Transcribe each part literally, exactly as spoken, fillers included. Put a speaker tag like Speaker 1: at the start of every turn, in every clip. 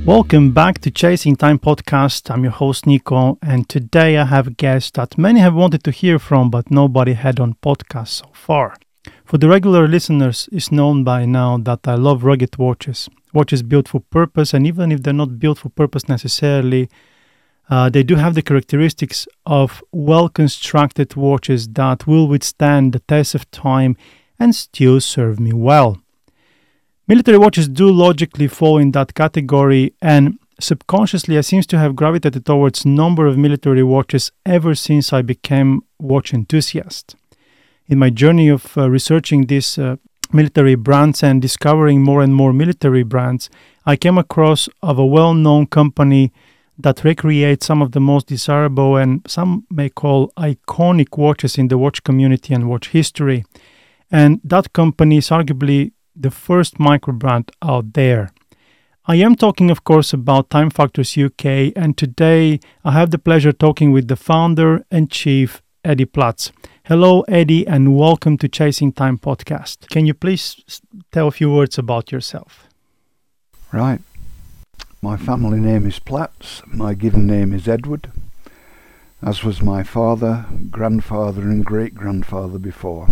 Speaker 1: Welcome back to Chasing Time podcast. I'm your host Nico, and today I have a guest that many have wanted to hear from, but nobody had on podcast so far. For the regular listeners, it's known by now that I love rugged watches, watches built for purpose, and even if they're not built for purpose necessarily, uh, they do have the characteristics of well-constructed watches that will withstand the test of time and still serve me well. Military watches do logically fall in that category, and subconsciously I seem to have gravitated towards a number of military watches ever since I became watch enthusiast. In my journey of uh, researching these uh, military brands and discovering more and more military brands, I came across of a well-known company that recreates some of the most desirable and some may call iconic watches in the watch community and watch history. And that company is arguably the first micro brand out there. I am talking, of course, about Time Factors U K, and today I have the pleasure talking with the founder and chief, Eddie Platz. Hello, Eddie, and welcome to Chasing Time podcast. Can you please tell a few words about yourself?
Speaker 2: Right. My family name is Platz. My given name is Edward, as was my father, grandfather, and great-grandfather before.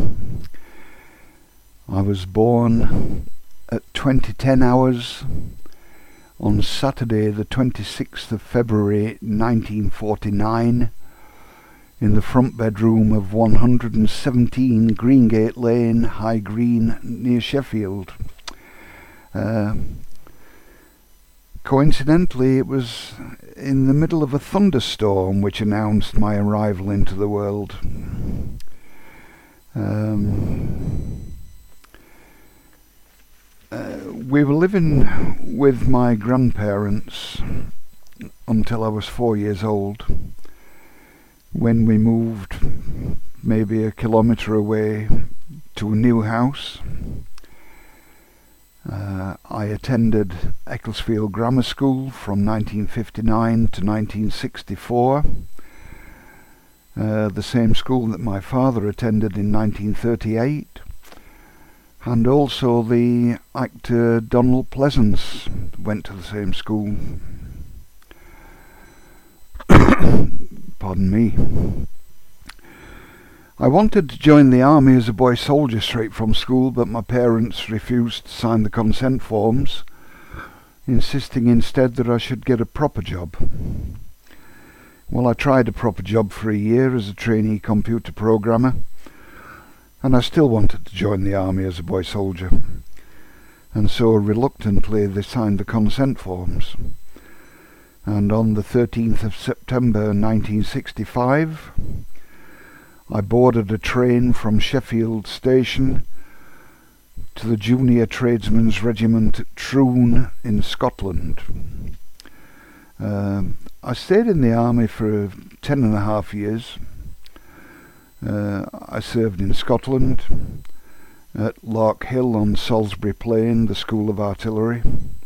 Speaker 2: I was born at twenty ten hours on Saturday the twenty-sixth of February nineteen forty-nine in the front bedroom of one hundred seventeen Greengate Lane, High Green, near Sheffield. Uh, coincidentally, it was in the middle of a thunderstorm which announced my arrival into the world. Um... Uh, we were living with my grandparents until I was four years old, when we moved maybe a kilometre away to a new house. Uh, I attended Ecclesfield Grammar School from nineteen fifty-nine to nineteen sixty-four, uh, the same school that my father attended in nineteen thirty-eight. And also the actor Donald Pleasance went to the same school. Pardon me. I wanted to join the army as a boy soldier straight from school, but my parents refused to sign the consent forms, insisting instead that I should get a proper job. Well, I tried a proper job for a year as a trainee computer programmer, and I still wanted to join the army as a boy soldier, and so reluctantly they signed the consent forms. And on the thirteenth of September nineteen sixty-five, I boarded a train from Sheffield Station to the Junior Tradesmen's Regiment at Troon in Scotland. Uh, I stayed in the army for ten and a half years. Uh, I served in Scotland, at Lark Hill on Salisbury Plain, the School of Artillery.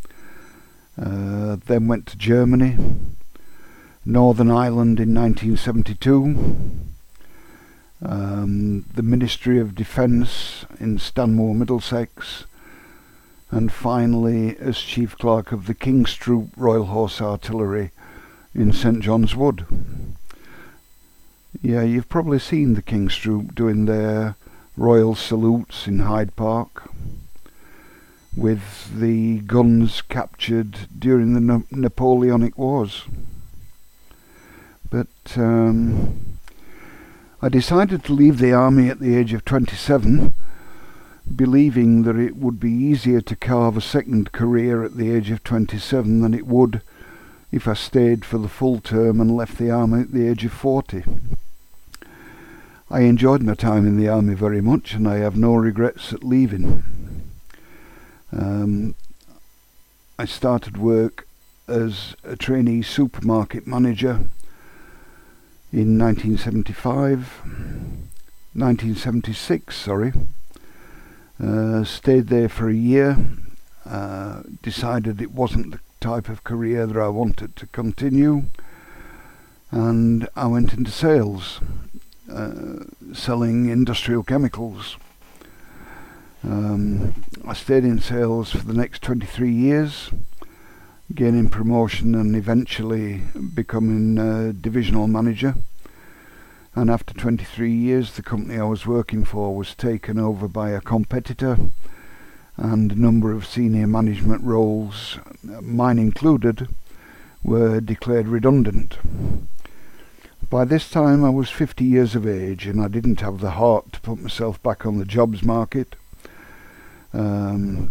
Speaker 2: Uh, then went to Germany, Northern Ireland in nineteen seventy-two, um, the Ministry of Defence in Stanmore, Middlesex, and finally as Chief Clerk of the King's Troop Royal Horse Artillery in St John's Wood. Yeah, you've probably seen the King's Troop doing their royal salutes in Hyde Park, with the guns captured during the Na- Napoleonic Wars. But um, I decided to leave the army at the age of twenty-seven, believing that it would be easier to carve a second career at the age of twenty-seven than it would if I stayed for the full term and left the army at the age of forty. I enjoyed my time in the army very much, and I have no regrets at leaving. Um, I started work as a trainee supermarket manager in nineteen seventy-five, nineteen seventy-six, sorry. Uh, stayed there for a year, uh, decided it wasn't the type of career that I wanted to continue, and I went into sales. Uh, selling industrial chemicals. Um, I stayed in sales for the next twenty-three years, gaining promotion and eventually becoming a divisional manager. And after twenty-three years, the company I was working for was taken over by a competitor, and a number of senior management roles, mine included, were declared redundant. By this time I was fifty years of age, and I didn't have the heart to put myself back on the jobs market, um,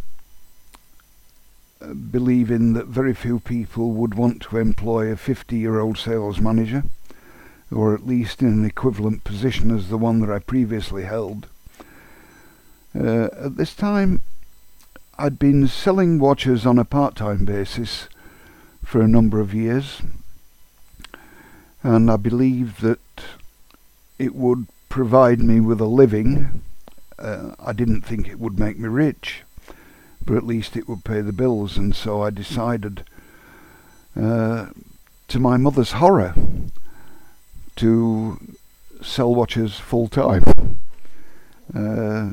Speaker 2: believing that very few people would want to employ a fifty-year-old sales manager, or at least in an equivalent position as the one that I previously held. Uh, at this time, I'd been selling watches on a part-time basis for a number of years, and I believed that it would provide me with a living. Uh, I didn't think it would make me rich, but at least it would pay the bills, and so I decided, uh, to my mother's horror, to sell watches full time. Uh,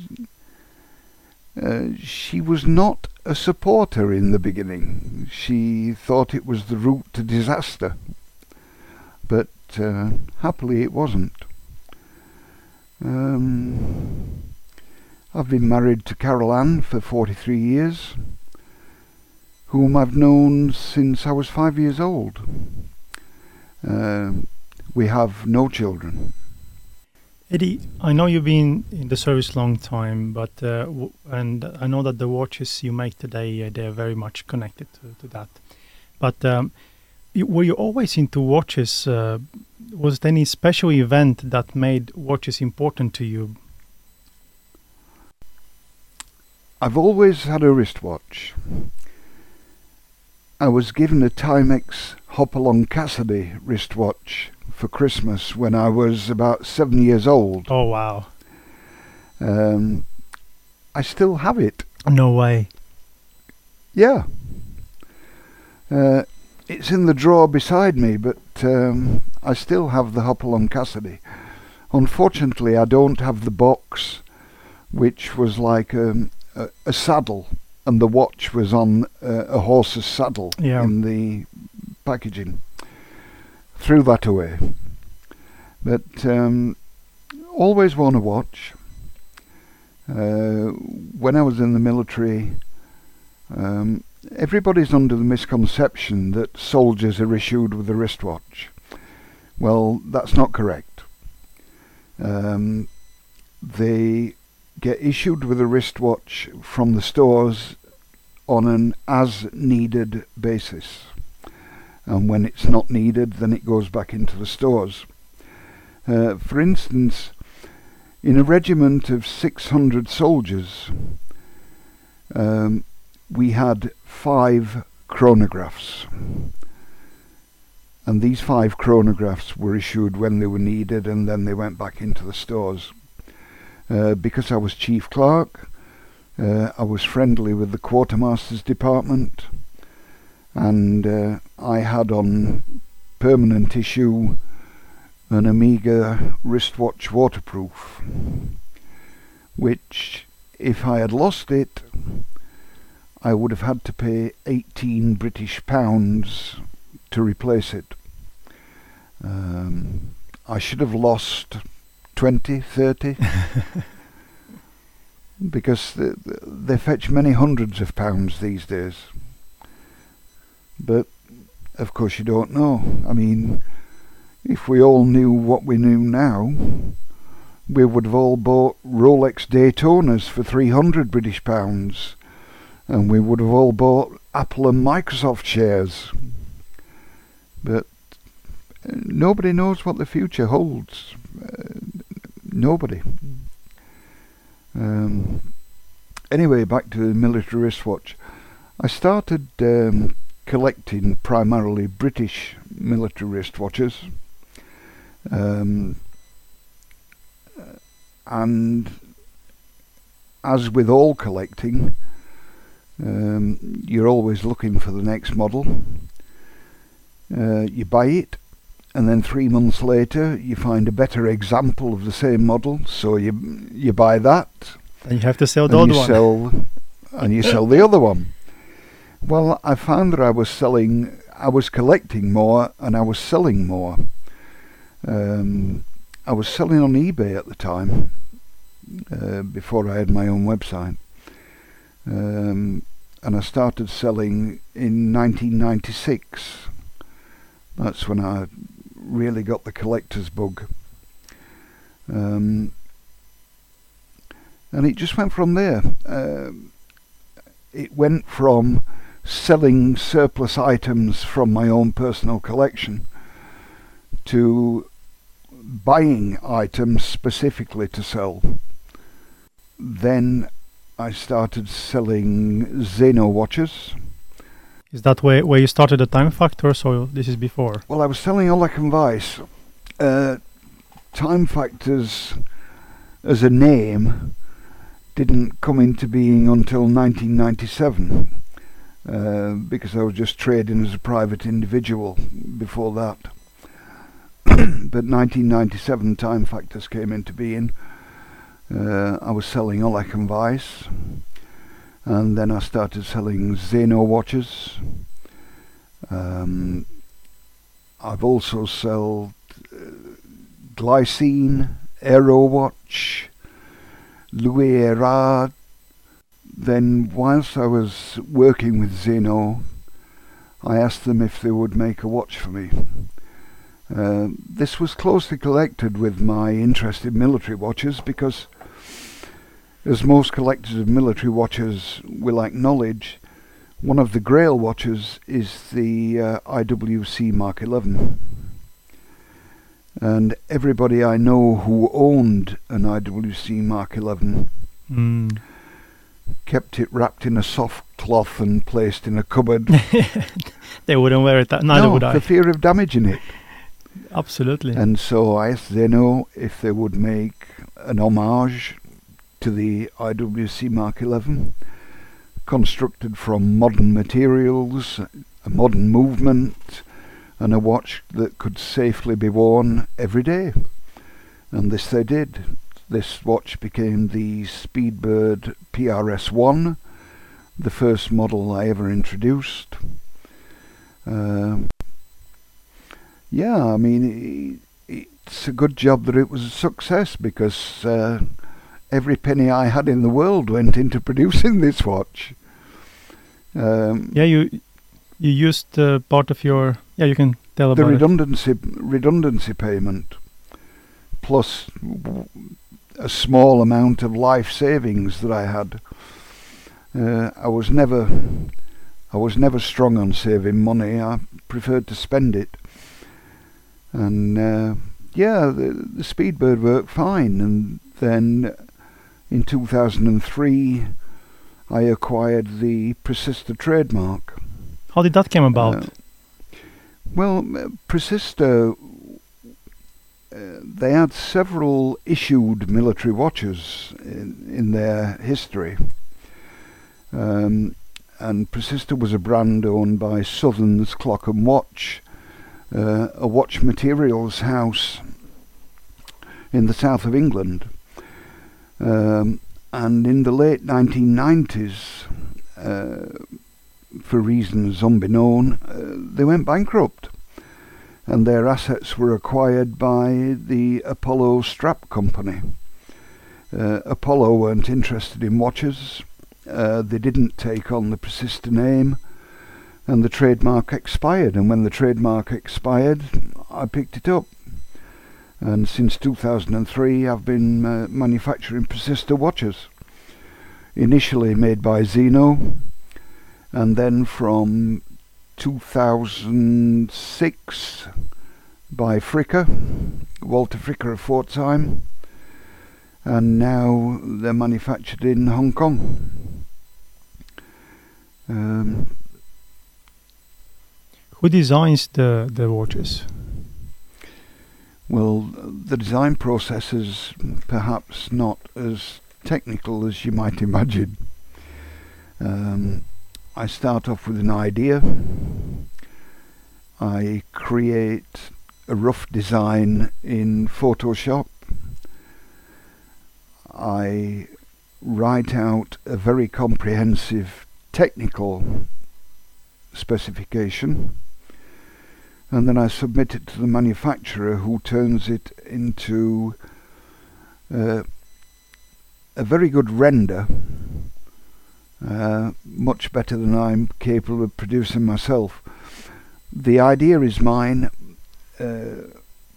Speaker 2: uh, she was not a supporter in the beginning. She thought it was the route to disaster, but uh, happily it wasn't. Um, I've been married to Carol Ann for forty-three years, whom I've known since I was five years old. Uh, we have no children.
Speaker 1: Eddie, I know you've been in the service a long time, but uh, w- and I know that the watches you make today, uh, they're very much connected to, to that. But um, you, were you always into watches? Uh, was there any special event that made watches important to you?
Speaker 2: I've always had a wristwatch. I was given a Timex Hopalong Cassidy wristwatch for Christmas when I was about seven years old.
Speaker 1: Oh, wow.
Speaker 2: Um, I still have it.
Speaker 1: No way.
Speaker 2: Yeah. Uh, it's in the drawer beside me, but um, I still have the Hopalong Cassidy. Unfortunately, I don't have the box, which was like um, a, a saddle, and the watch was on uh, a horse's saddle
Speaker 1: yeah.
Speaker 2: in the packaging. Threw that away. But um, always worn a watch. Uh, when I was in the military, um, everybody's under the misconception that soldiers are issued with a wristwatch. Well, that's not correct. Um, they get issued with a wristwatch from the stores on an as-needed basis. And when it's not needed, then it goes back into the stores. Uh, for instance, in a regiment of six hundred soldiers, um, we had five chronographs. And these five chronographs were issued when they were needed, and then they went back into the stores. Uh, because I was chief clerk, uh, I was friendly with the quartermaster's department, and uh, I had on permanent issue an Omega wristwatch waterproof, which, if I had lost it, I would have had to pay eighteen British pounds to replace it. Um, I should have lost twenty, thirty, because they, they fetch many hundreds of pounds these days. But, of course, you don't know. I mean, if we all knew what we knew now, we would have all bought Rolex Daytonas for three hundred British pounds, and we would have all bought Apple and Microsoft shares. But nobody knows what the future holds. Uh, nobody. Um, anyway, back to the military wristwatch. I started um, collecting primarily British military wristwatches, um, and as with all collecting, um, you're always looking for the next model. Uh, you buy it, and then three months later you find a better example of the same model, so you you buy that,
Speaker 1: and you have to sell the
Speaker 2: and
Speaker 1: old
Speaker 2: you
Speaker 1: one.
Speaker 2: Sell, and you sell the other one. Well, I found that I was selling, I was collecting more and I was selling more. Um, I was selling on eBay at the time, uh, before I had my own website. Um, and I started selling in nineteen ninety-six. That's when I really got the collector's bug. Um, and it just went from there. Uh, it went from selling surplus items from my own personal collection to buying items specifically to sell. Then I started selling Xeno watches.
Speaker 1: Is that where, where you started the Time Factor, so this is before?
Speaker 2: Well, I was selling Oleg and Weiss. Uh, Time Factors as a name didn't come into being until nineteen ninety-seven, uh, because I was just trading as a private individual before that. But nineteen ninety-seven Time Factors came into being. Uh, I was selling Oleg and Weiss, and then I started selling Xeno watches. Um, I've also sold uh, Glycine, Aerowatch, Louis Erard. Then whilst I was working with Xeno, I asked them if they would make a watch for me. Uh, this was closely connected with my interest in military watches, because as most collectors of military watches will acknowledge, one of the grail watches is the uh, I W C Mark eleven. And everybody I know who owned an I W C Mark eleven
Speaker 1: Mm.
Speaker 2: kept it wrapped in a soft cloth and placed in a cupboard.
Speaker 1: They wouldn't wear it, that, neither
Speaker 2: no,
Speaker 1: would I.
Speaker 2: for fear of damaging it.
Speaker 1: Absolutely.
Speaker 2: And so I asked Xeno if they would make an homage to the I W C Mark eleven, constructed from modern materials, a modern movement, and a watch that could safely be worn every day. And this they did. This watch became the Speedbird P R S one, the first model I ever introduced. Uh, yeah, I mean, it, it's a good job that it was a success, because uh, every penny I had in the world went into producing this watch. Um,
Speaker 1: yeah, you you used uh, part of your... Yeah, you can tell
Speaker 2: the
Speaker 1: about
Speaker 2: redundancy redundancy payment, plus w- a small amount of life savings that I had. Uh, I was never, I was never strong on saving money. I preferred to spend it. And uh, yeah, the, the Speedbird worked fine. And then in two thousand three, I acquired the Precister trademark.
Speaker 1: it. How did that come about?
Speaker 2: Uh, well, uh, Precister, uh, they had several issued military watches in, in their history. Um, and Precister was a brand owned by Southern's Clock and Watch, uh, a watch materials house in the south of England. Um, and in the late nineteen nineties, uh, for reasons unbeknown, uh, they went bankrupt, and their assets were acquired by the Apollo Strap Company. Uh, Apollo weren't interested in watches. Uh, they didn't take on the Precister name, and the trademark expired. And when the trademark expired, I picked it up. And since two thousand three, I've been uh, manufacturing Precister watches. Initially made by Xeno, and then from two thousand six by Fricker, Walter Fricker of Pforzheim, and now they're manufactured in Hong Kong. Um,
Speaker 1: Who designs the, the watches?
Speaker 2: well, the design process is perhaps not as technical as you might imagine. Um, I start off with an idea. I create a rough design in Photoshop. I write out a very comprehensive technical specification, and then I submit it to the manufacturer, who turns it into uh, a very good render, uh, much better than I'm capable of producing myself. The idea is mine, uh,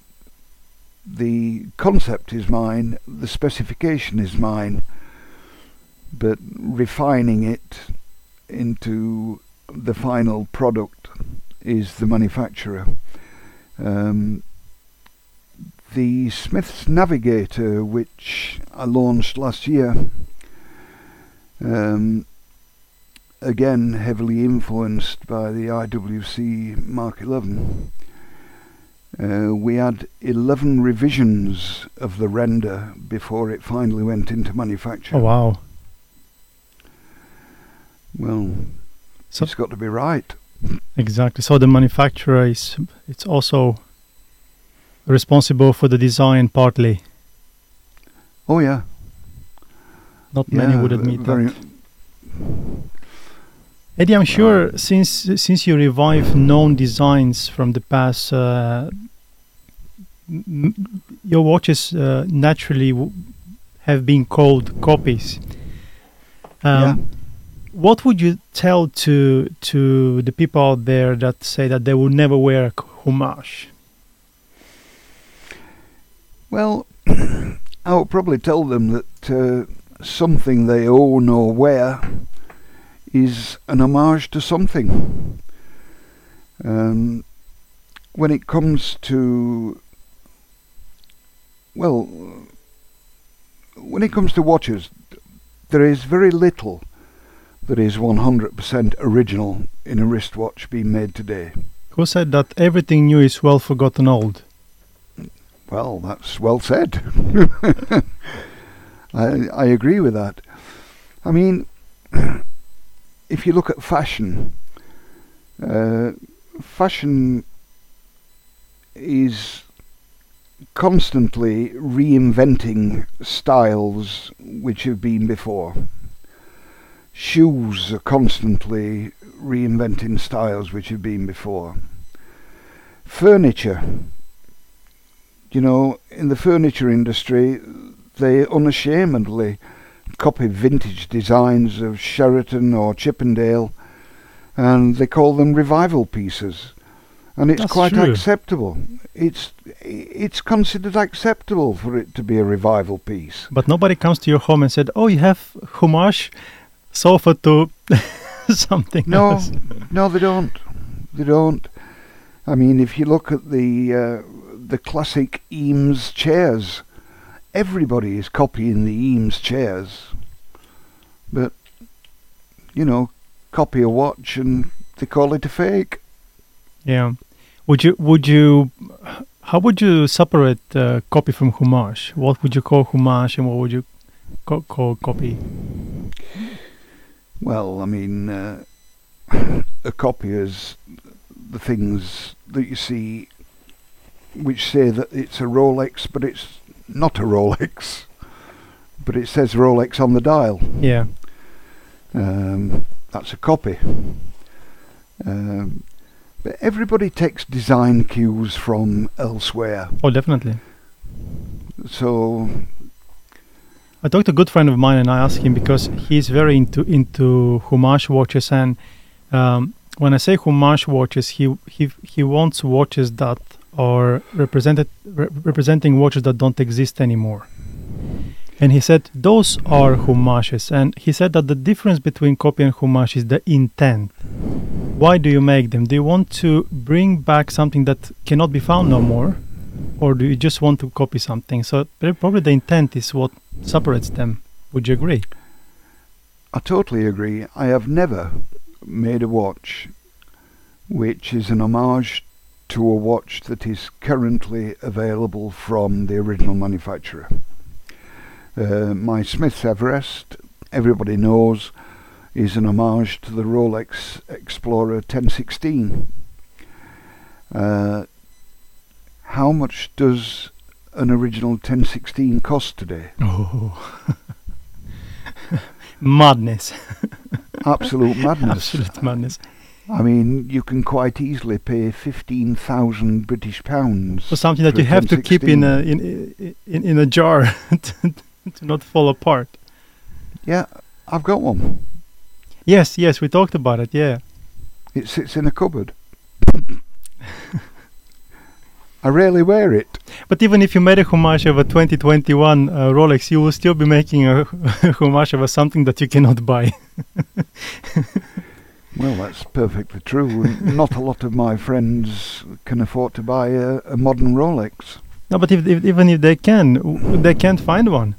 Speaker 2: the concept is mine, the specification is mine, but refining it into the final product is the manufacturer. Um, the Smith's Navigator, which I launched last year, um, again heavily influenced by the I W C Mark eleven, uh, we had eleven revisions of the render before it finally went into manufacture.
Speaker 1: Oh wow.
Speaker 2: Well, so it's got to be right.
Speaker 1: Exactly. So the manufacturer is it's also responsible for the design partly.
Speaker 2: Oh yeah.
Speaker 1: Not
Speaker 2: yeah,
Speaker 1: many would admit
Speaker 2: very
Speaker 1: that. Eddie, I'm sure uh, since since you revive known designs from the past, uh, m- your watches uh, naturally w- have been called copies. Um,
Speaker 2: yeah.
Speaker 1: What would you tell to to the people out there that say that they will never wear a homage?
Speaker 2: Well, I would probably tell them that uh, something they own or wear is an homage to something. Um, when it comes to, well, when it comes to watches, there is very little that is one hundred percent original in a wristwatch being made today.
Speaker 1: Who said that everything new is well forgotten old?
Speaker 2: Well, that's well said. I, I agree with that. I mean, if you look at fashion, uh, fashion is constantly reinventing styles which have been before. Shoes are constantly reinventing styles which have been before. Furniture, you know, in the furniture industry, they unashamedly copy vintage designs of Sheraton or Chippendale, and they call them revival pieces. And it's
Speaker 1: That's
Speaker 2: quite
Speaker 1: true.
Speaker 2: acceptable. It's it's considered acceptable for it to be a revival piece.
Speaker 1: But nobody comes to your home and said, "Oh, you have homage sofa to something
Speaker 2: No,
Speaker 1: else."
Speaker 2: no, they don't. They don't. I mean, if you look at the uh, the classic Eames chairs, everybody is copying the Eames chairs. But, you know, copy a watch and they call it a fake.
Speaker 1: Yeah. Would you, would you, how would you separate uh, copy from homage? What would you call homage and what would you co- call copy?
Speaker 2: Well, I mean, uh, a copy is the things that you see which say that it's a Rolex, but it's not a Rolex. But it says Rolex on the dial.
Speaker 1: Yeah.
Speaker 2: Um, that's a copy. Um, but everybody takes design cues from elsewhere.
Speaker 1: Oh, definitely.
Speaker 2: So
Speaker 1: I talked to a good friend of mine and I asked him because he's very into into homage watches, and um, when I say homage watches, he he he wants watches that are represented re- representing watches that don't exist anymore. And he said those are homages, and he said that the difference between copy and homage is the intent. Why do you make them? Do you want to bring back something that cannot be found no more, or do you just want to copy something? So probably the intent is what separates them. Would you agree?
Speaker 2: I totally agree. I have never made a watch which is an homage to a watch that is currently available from the original manufacturer. Uh, my Smith's Everest, everybody knows, is an homage to the Rolex Explorer ten sixteen. Uh, how much does an original ten sixteen cost today?
Speaker 1: Oh, madness!
Speaker 2: Absolute madness.
Speaker 1: Absolute madness.
Speaker 2: I mean, you can quite easily pay fifteen thousand British pounds
Speaker 1: For something that
Speaker 2: for
Speaker 1: you have to keep in
Speaker 2: ten
Speaker 1: a in in, in a jar to, to not fall apart.
Speaker 2: Yeah, I've got one.
Speaker 1: Yes, yes, we talked about it. Yeah.
Speaker 2: It sits in a cupboard. I rarely wear it.
Speaker 1: But even if you made a homage of a twenty twenty-one uh, Rolex, you will still be making a homage of a something that you cannot buy.
Speaker 2: Well, that's perfectly true. And not a lot of my friends can afford to buy a, a modern Rolex.
Speaker 1: No, but if, if, even if they can, w- they can't find one.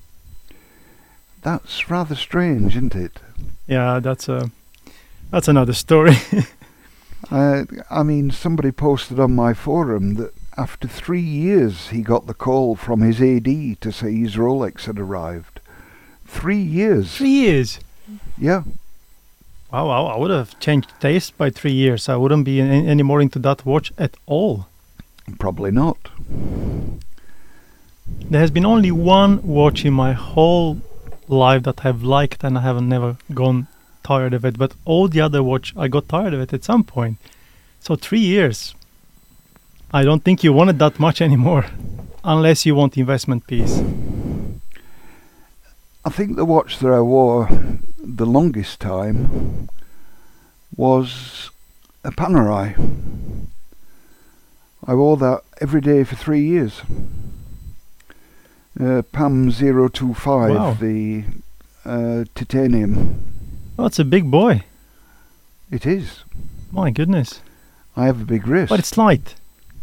Speaker 2: That's rather strange, isn't it?
Speaker 1: Yeah, that's a that's another story.
Speaker 2: Uh, I mean, somebody posted on my forum that after three years he got the call from his A D to say his Rolex had arrived. Three years.
Speaker 1: Three years.
Speaker 2: Yeah.
Speaker 1: Wow, wow, I would have changed taste by three years. I wouldn't be any, any more into that watch at all.
Speaker 2: Probably not.
Speaker 1: There has been only one watch in my whole life that I've liked and I haven't never gone tired of it. But all the other watch, I got tired of it at some point. So three years. I don't think you want it that much anymore. Unless you want investment piece.
Speaker 2: I think the watch that I wore the longest time was a Panerai. I wore that every day for three years. Uh, P A M zero two five,
Speaker 1: Wow.
Speaker 2: the uh, titanium.
Speaker 1: Oh, it's a big boy.
Speaker 2: It is.
Speaker 1: My goodness.
Speaker 2: I have a big wrist.
Speaker 1: But it's light.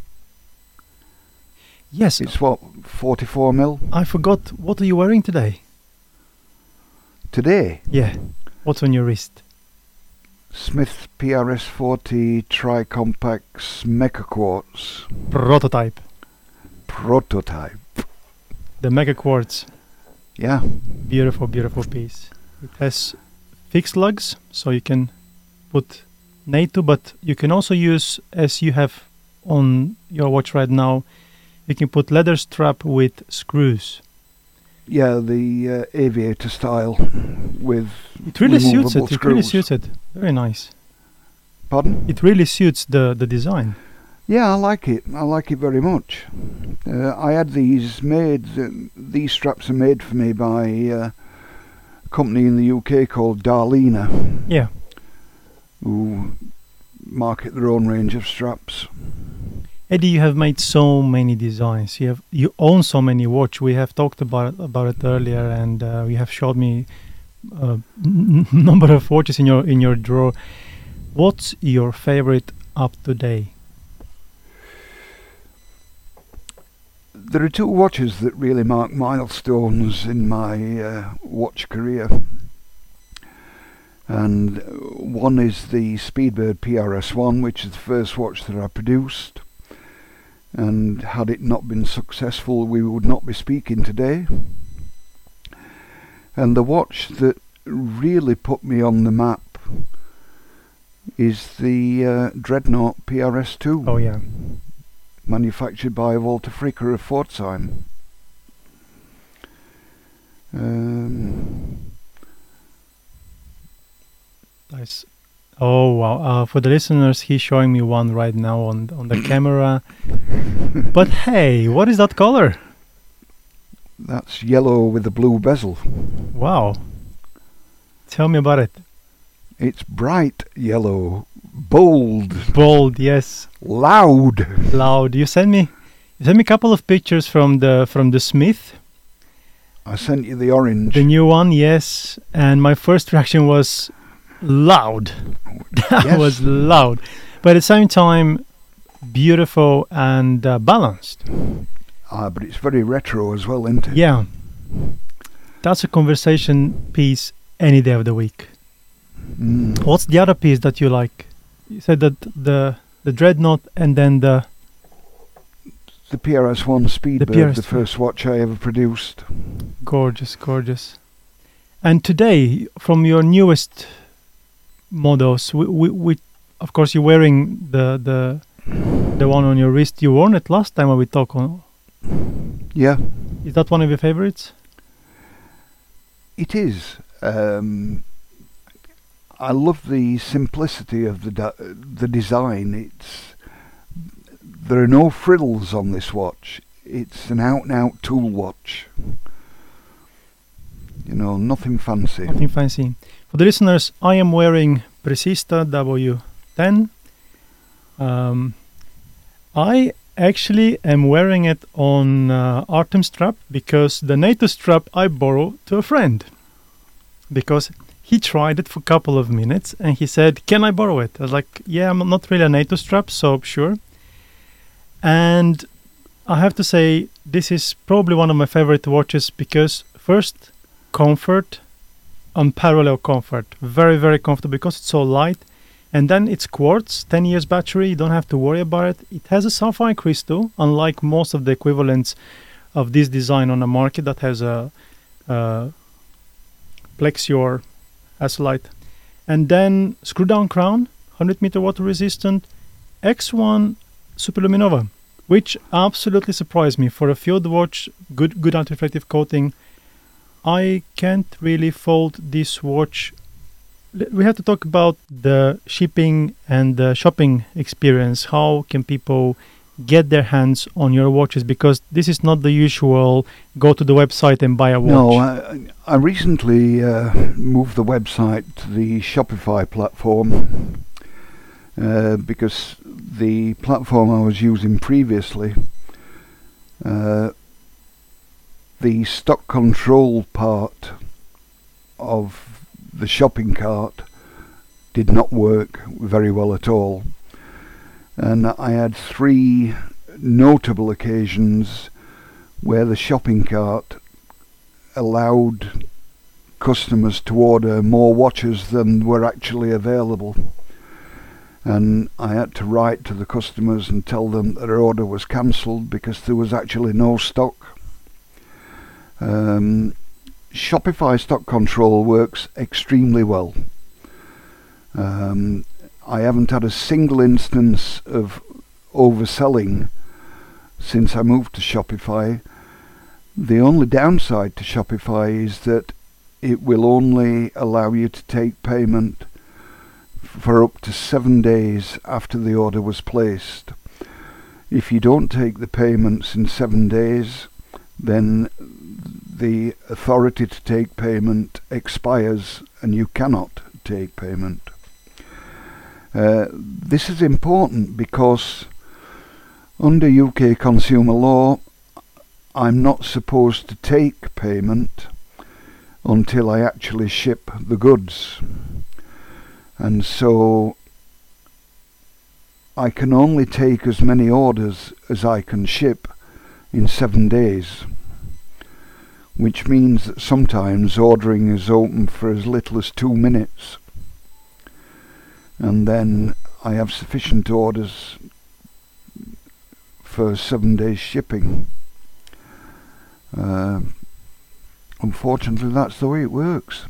Speaker 1: Yes,
Speaker 2: It's what, forty-four mil?
Speaker 1: I forgot. What are you wearing today?
Speaker 2: Today,
Speaker 1: Yeah. What's on your wrist?
Speaker 2: Smith P R S forty Tri-Compax Mecha Quartz
Speaker 1: Prototype.
Speaker 2: prototype.
Speaker 1: The Mega Quartz.
Speaker 2: Yeah,
Speaker 1: Beautiful, beautiful piece. It has fixed lugs, so you can put NATO, but you can also use, as you have on your watch right now, you can put leather strap with screws.
Speaker 2: yeah, the uh, aviator style with
Speaker 1: It really suits
Speaker 2: removable
Speaker 1: it. It really
Speaker 2: screws.
Speaker 1: suits it. Very nice.
Speaker 2: Pardon?
Speaker 1: It really suits the, the design.
Speaker 2: Yeah, I like it. I like it very much. Uh, I had these made. Uh, these straps are made for me by uh, a company in the U K called Darlena,
Speaker 1: Yeah.
Speaker 2: who market their own range of straps.
Speaker 1: Eddie, you have made so many designs. You have you own so many watch. We have talked about it, about it earlier, and uh, you have showed me a n- number of watches in your in your drawer. What's your favorite up to date?
Speaker 2: There are two watches that really mark milestones in my uh, watch career. And uh, one is the Speedbird P R S one, which is the first watch that I produced. And had it not been successful, we would not be speaking today. And the watch that really put me on the map is the uh, Dreadnought P R S two.
Speaker 1: Oh yeah,
Speaker 2: Manufactured by Walter Fricker of Pforzheim. Um,
Speaker 1: nice. Oh wow! Uh, for the listeners, he's showing me one right now on on the camera. But hey, what is that color?
Speaker 2: that's yellow with a blue bezel.
Speaker 1: Wow! Tell me about it.
Speaker 2: It's bright yellow, bold,
Speaker 1: Bold, yes.
Speaker 2: loud.
Speaker 1: Loud. You sent me, you sent me a couple of pictures from the from the Smith,
Speaker 2: I sent you the orange.
Speaker 1: the new one, yes. And my first reaction was loud. That
Speaker 2: Yes.
Speaker 1: was loud, but at the same time, beautiful and uh, balanced.
Speaker 2: Ah, but it's very retro as well, isn't it?
Speaker 1: Yeah, that's a conversation piece any day of the week.
Speaker 2: Mm.
Speaker 1: What's the other piece that you like? You said that the the Dreadnought and then the
Speaker 2: The P R S one Speedbird,
Speaker 1: P R S
Speaker 2: the first watch I ever produced.
Speaker 1: gorgeous, gorgeous. And today, from your newest models, we, we, we of course you're wearing the the the one on your wrist. You worn it last time when we talked on.
Speaker 2: Yeah,
Speaker 1: Is that one of your favorites?
Speaker 2: it is. Um, I love the simplicity of the de- the design. It's there are no frills on this watch. It's an out-and-out tool watch. You know, nothing fancy.
Speaker 1: Nothing fancy. For the listeners, I am wearing Precista W ten. Um, I actually am wearing it on uh, Artem strap because the NATO strap I borrowed to a friend. Because he tried it for a couple of minutes and he said, "Can I borrow it?" I was like, "Yeah, I'm not really a NATO strap, so sure." And I have to say, this is probably one of my favorite watches because first, comfort, unparalleled comfort. Very, very comfortable because it's so light. And then it's quartz, ten years battery, you don't have to worry about it. It has a sapphire crystal, unlike most of the equivalents of this design on the market that has a, a Plexior Azulite. And then screw down crown, one hundred meter water resistant, X one Superluminova, which absolutely surprised me. For a field watch, good good anti-reflective coating. I can't really fault this watch. We have to talk about the shipping and the shopping experience. How can people get their hands on your watches? Because this is not the usual go to the website and buy a watch.
Speaker 2: No, I, I recently uh, moved the website to the Shopify platform uh, because the platform I was using previously, uh, the stock control part of the shopping cart did not work very well at all. And I had three notable occasions where the shopping cart allowed customers to order more watches than were actually available. And I had to write to the customers and tell them that their order was cancelled because there was actually no stock. Um, Shopify stock control works extremely well. Um, I haven't had a single instance of overselling since I moved to Shopify. The only downside to Shopify is that it will only allow you to take payment for up to seven days after the order was placed. If you don't take the payments in seven days, then the authority to take payment expires and you cannot take payment. Uh, this is important because under U K consumer law, I'm not supposed to take payment until I actually ship the goods. And so I can only take as many orders as I can ship in seven days, which means that sometimes ordering is open for as little as two minutes. And then I have sufficient orders for seven days shipping. Uh, unfortunately, that's the way it works.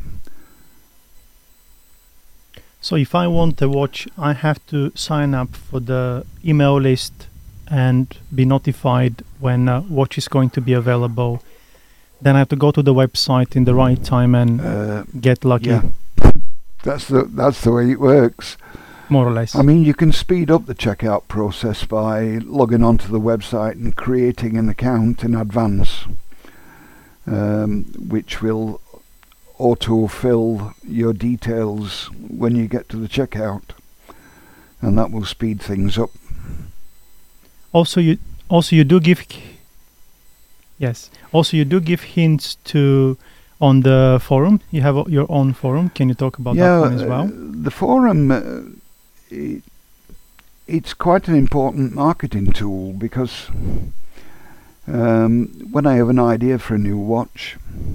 Speaker 1: So if I want a watch, I have to sign up for the email list and be notified when a watch is going to be available. Then I have to go to the website in the right time and uh, get lucky.
Speaker 2: Yeah. That's the that's the way it works.
Speaker 1: More or less.
Speaker 2: I mean, you can speed up the checkout process by logging onto the website and creating an account in advance, um, which will auto-fill your details when you get to the checkout, and that will speed things up.
Speaker 1: Also, you also you do give yes. Also, you do give hints to on the forum. You have your own forum. Can you talk about
Speaker 2: yeah,
Speaker 1: that one as well?
Speaker 2: Uh, the forum, uh, it, it's quite an important marketing tool because um, when I have an idea for a new watch,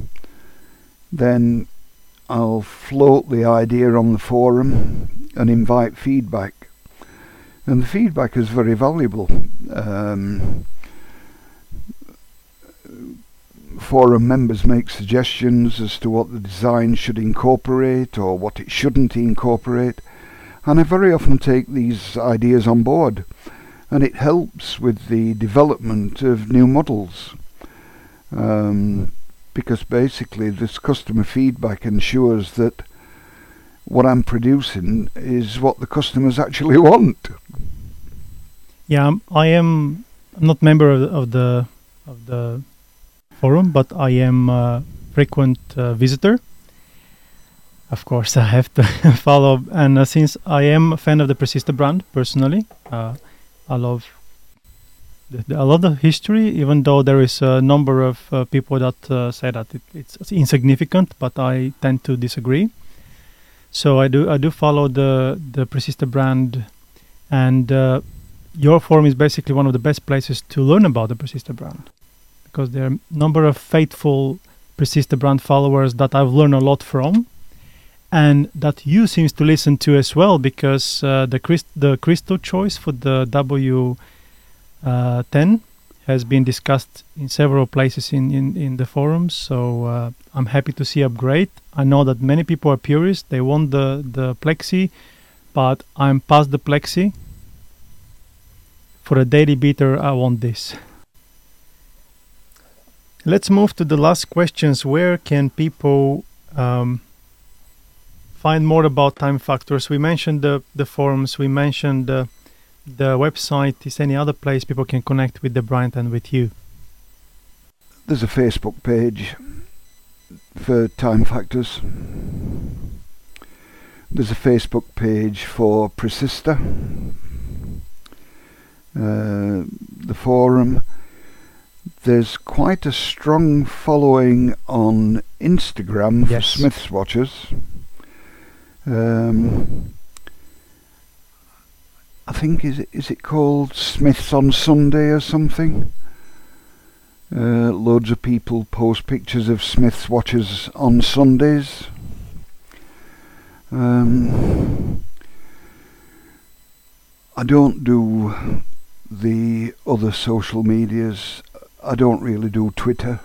Speaker 2: then I'll float the idea on the forum and invite feedback. And the feedback is very valuable. Um, forum members make suggestions as to what the design should incorporate or what it shouldn't incorporate, and I very often take these ideas on board, and it helps with the development of new models, um, because basically this customer feedback ensures that what I'm producing is what the customers actually want.
Speaker 1: Yeah, I'm- I am I'm not member of the, of the of the forum, but I am a frequent uh, visitor. Of course, I have to follow, and uh, since I am a fan of the Persista brand personally, uh, I love the, the, I love the history. Even though there is a number of uh, people that uh, say that it, it's insignificant, but I tend to disagree. So I do I do follow the the Persista brand, and uh, your forum is basically one of the best places to learn about the Persista brand, because there are a number of faithful Persista brand followers that I've learned a lot from, and that you seems to listen to as well, because uh, the Christ- the crystal choice for the W ten has been discussed in several places in, in, in the forums. So uh, I'm happy to see upgrade. I know that many people are purists. They want the, the Plexi, but I'm past the Plexi. For a daily beater, I want this. Let's move to the last questions. Where can people um, find more about Time Factors? We mentioned the, the forums. We mentioned the, the website. Is any other place people can connect with the brand and with you?
Speaker 2: There's a Facebook page for Time Factors. There's a Facebook page for Persista. Uh, the forum. There's quite a strong following on Instagram for
Speaker 1: Yes.
Speaker 2: Smith's watches. Um, I think is it, is it called Smith's on Sunday or something? Uh, loads of people post pictures of Smith's watches on Sundays. Um, I don't do the other social medias. I don't really do Twitter.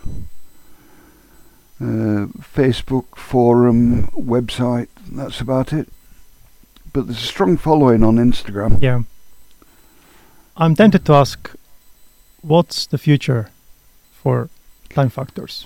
Speaker 2: Uh, Facebook, forum, website, that's about it. But there's a strong following on Instagram.
Speaker 1: Yeah. I'm tempted to ask, what's the future for Time Factors?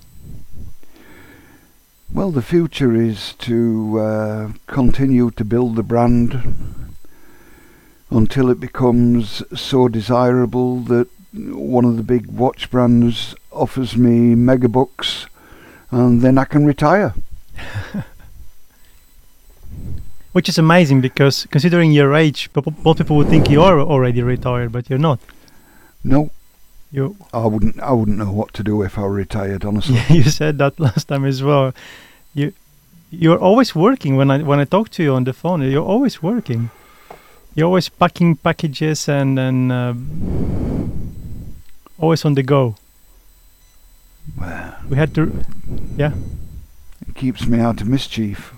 Speaker 2: Well, the future is to uh, continue to build the brand until it becomes so desirable that one of the big watch brands offers me megabucks, and then I can retire.
Speaker 1: Which is amazing, because considering your age, most people would think you are already retired, but you're not.
Speaker 2: No,
Speaker 1: You
Speaker 2: I wouldn't. I wouldn't know what to do if I retired. Honestly.
Speaker 1: Yeah, you said that last time as well. You you're always working. When I when I talk to you on the phone, you're always working. You're always packing packages and and uh, always on the go.
Speaker 2: Well,
Speaker 1: We had to, yeah.
Speaker 2: it keeps me out of mischief.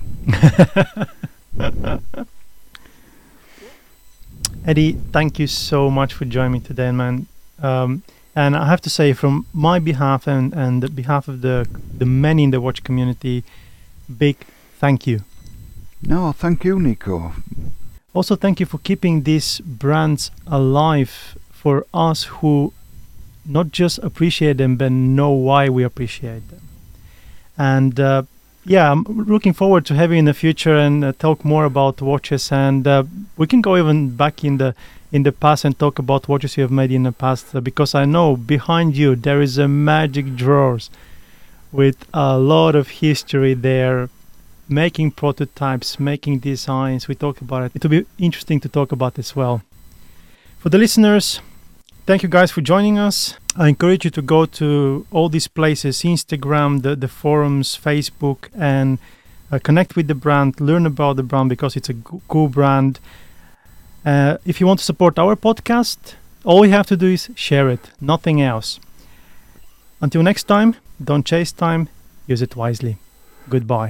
Speaker 1: Eddie, thank you so much for joining me today, man. Um, and I have to say, from my behalf and and the behalf of the the many in the watch community, big thank you.
Speaker 2: No, thank you, Nico.
Speaker 1: Also, thank you for keeping these brands alive for us who not just appreciate them, but know why we appreciate them. And uh, yeah, I'm looking forward to having in the future and uh, talk more about watches. And uh, we can go even back in the in the past and talk about watches you have made in the past, uh, because I know behind you there is a magic drawers with a lot of history there. Making prototypes, making designs, we talk about it. It will be interesting to talk about as well. For the listeners, thank you guys for joining us. I encourage you to go to all these places, Instagram, the, the forums, Facebook, and uh, connect with the brand, learn about the brand, because it's a g- cool brand. Uh, if you want to support our podcast, all you have to do is share it, nothing else. Until next time, don't chase time, use it wisely. Goodbye.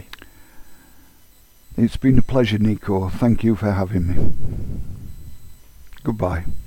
Speaker 2: It's been a pleasure, Nico. Thank you for having me. Goodbye.